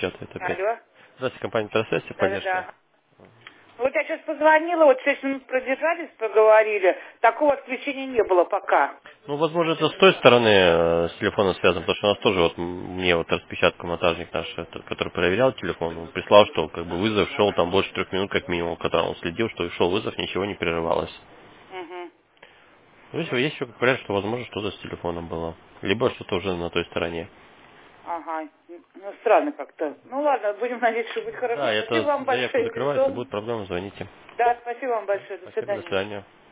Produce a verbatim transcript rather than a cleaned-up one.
печатает опять. Алло. Здравствуйте, компания Трасессия, поддержка. Да-да-да. Вот я сейчас позвонила, вот шесть минут продержались, поговорили. Такого отключения не было пока. Ну, возможно, это с той стороны э, с телефона связано, потому что у нас тоже вот м, мне вот распечатка монтажник наш, этот, который проверял телефон, он прислал, что как бы вызов шел там больше трех минут как минимум, когда он следил, что шел вызов, ничего не прерывалось. Угу. Ну, если есть еще как вариант, что возможно что-то с телефоном было. Либо что-то уже на той стороне. Ага. Ну, странно как-то. Ну, ладно, будем надеяться, что будет хорошо. Да, Спасибо это вам заявка большое, закрывается, Визон. будут проблемы, звоните. Да, спасибо вам большое. До Спасибо, до свидания. свидания.